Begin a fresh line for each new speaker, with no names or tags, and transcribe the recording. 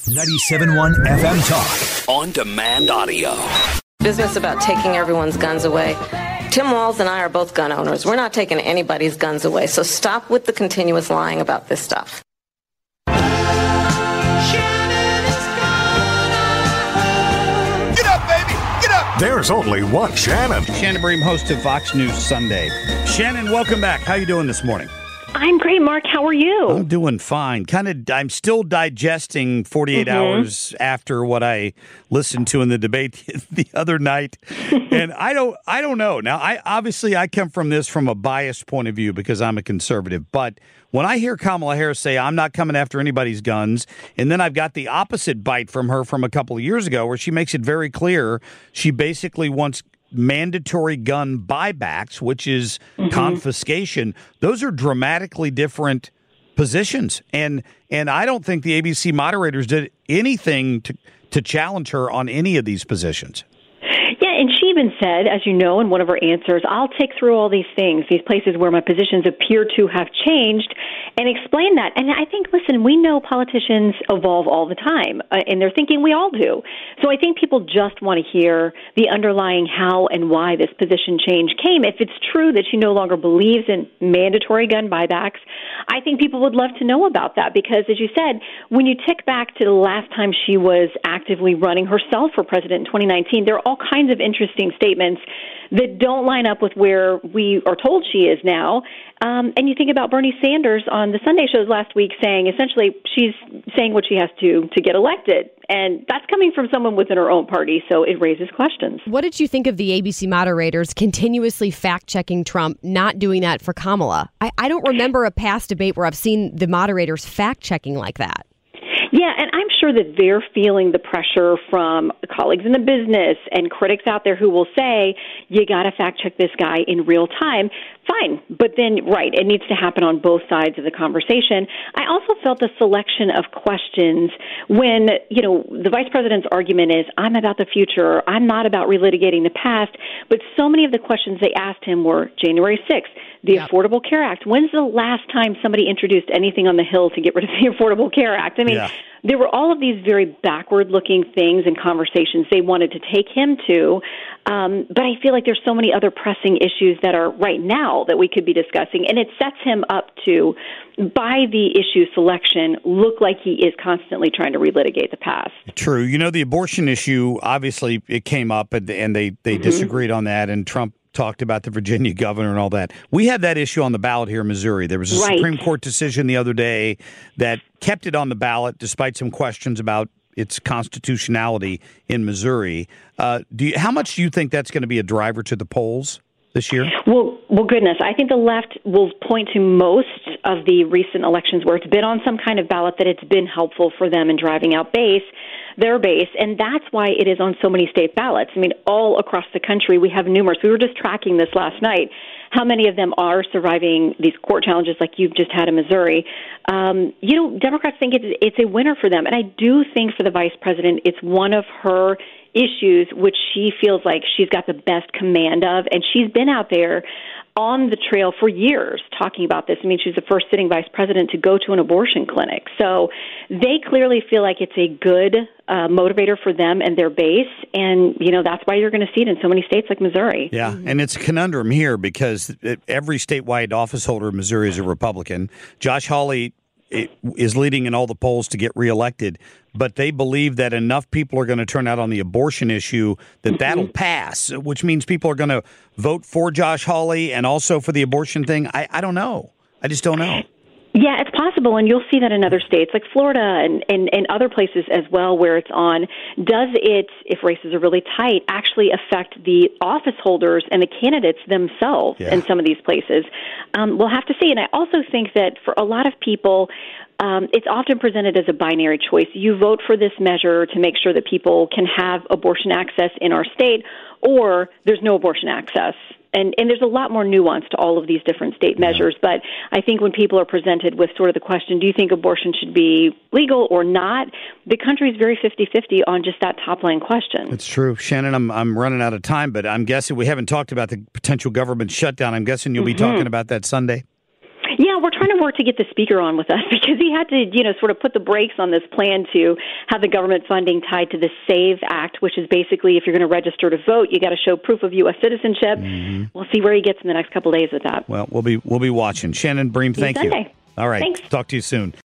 97.1 FM Talk.
On demand audio.
Business about taking everyone's guns away. Tim Walz and I are both gun owners. We're not taking anybody's guns away, so stop with the continuous lying about this stuff.
Get up, baby! Get up! There's only one Shannon.
Shannon Bream, host of Fox News Sunday. Shannon, welcome back. How you doing this morning?
I'm great, Mark. How are you?
I'm doing fine. I'm still digesting 48 hours after what I listened to in the debate the other night. And I don't know. Now, I come from this from a biased point of view because I'm a conservative. But when I hear Kamala Harris say, I'm not coming after anybody's guns, and then I've got the opposite bite from her from a couple of years ago where she makes it very clear she basically wants mandatory gun buybacks, which is confiscation. Those are dramatically different positions. And I don't think the ABC moderators did anything to challenge her on any of these positions.
Yeah, and she even said, as you know, in one of her answers, I'll tick through all these things, these places where my positions appear to have changed, and explain that. And I think, listen, we know politicians evolve all the time, and they're thinking we all do. So I think people just want to hear the underlying how and why this position change came. If it's true that she no longer believes in mandatory gun buybacks, I think people would love to know about that because, as you said, when you tick back to the last time she was actively running herself for president in 2019, there are all kinds of interesting statements that don't line up with where we are told she is now. And you think about Bernie Sanders on the Sunday shows last week saying, essentially, she's saying what she has to get elected. And that's coming from someone within her own party, so it raises questions.
What did you think of the ABC moderators continuously fact-checking Trump, not doing that for Kamala? I don't remember a past debate where I've seen the moderators fact-checking like that.
Yeah, and I'm sure that they're feeling the pressure from colleagues in the business and critics out there who will say, you got to fact check this guy in real time. Fine. But then, right, it needs to happen on both sides of the conversation. I also felt the selection of questions when, the vice president's argument is, I'm about the future. I'm not about relitigating the past. But so many of the questions they asked him were January 6th, the Affordable Care Act. When's the last time somebody introduced anything on the Hill to get rid of the Affordable Care Act? I mean, there were all of these very backward-looking things and conversations they wanted to take him to. But I feel like there's so many other pressing issues that are right now that we could be discussing. And it sets him up to, by the issue selection, look like he is constantly trying to relitigate the past.
True. The abortion issue, obviously, it came up and they disagreed on that. And Trump talked about the Virginia governor and all that. We had that issue on the ballot here in Missouri. There was a Supreme Court decision the other day that kept it on the ballot despite some questions about its constitutionality in Missouri. How much do you think that's going to be a driver to the polls this year? Well,
goodness. I think the left will point to most of the recent elections where it's been on some kind of ballot that it's been helpful for them in driving out their base, and that's why it is on so many state ballots. I mean, all across the country, we have numerous. We were just tracking this last night, how many of them are surviving these court challenges like you've just had in Missouri. Democrats think it's a winner for them, and I do think for the vice president, it's one of her issues which she feels like she's got the best command of, and she's been out there on the trail for years talking about this. I mean, she's the first sitting vice president to go to an abortion clinic. So they clearly feel like it's a good motivator for them and their base. And, that's why you're going to see it in so many states like Missouri.
Yeah, and it's a conundrum here because every statewide office holder in Missouri is a Republican. Josh Hawley is leading in all the polls to get reelected, but they believe that enough people are going to turn out on the abortion issue that that'll pass, which means people are going to vote for Josh Hawley and also for the abortion thing. I don't know. I just don't know.
Yeah, it's possible, and you'll see that in other states like Florida and other places as well where it's on. Does it, if races are really tight, actually affect the office holders and the candidates themselves in some of these places? We'll have to see. And I also think that for a lot of people, it's often presented as a binary choice. You vote for this measure to make sure that people can have abortion access in our state, or there's no abortion access. And there's a lot more nuance to all of these different state measures. But I think when people are presented with sort of the question, do you think abortion should be legal or not, the country is very 50-50 on just that top-line question.
It's true. Shannon, I'm running out of time, but I'm guessing we haven't talked about the potential government shutdown. I'm guessing you'll be talking about that Sunday.
Yeah, we're trying to work to get the speaker on with us because he had to, sort of put the brakes on this plan to have the government funding tied to the SAVE Act, which is basically if you're going to register to vote, you got to show proof of U.S. citizenship. Mm-hmm. We'll see where he gets in the next couple of days with that.
Well, we'll be watching. Shannon Bream, thank you.
Sunday.
All right.
Thanks.
Talk to you soon.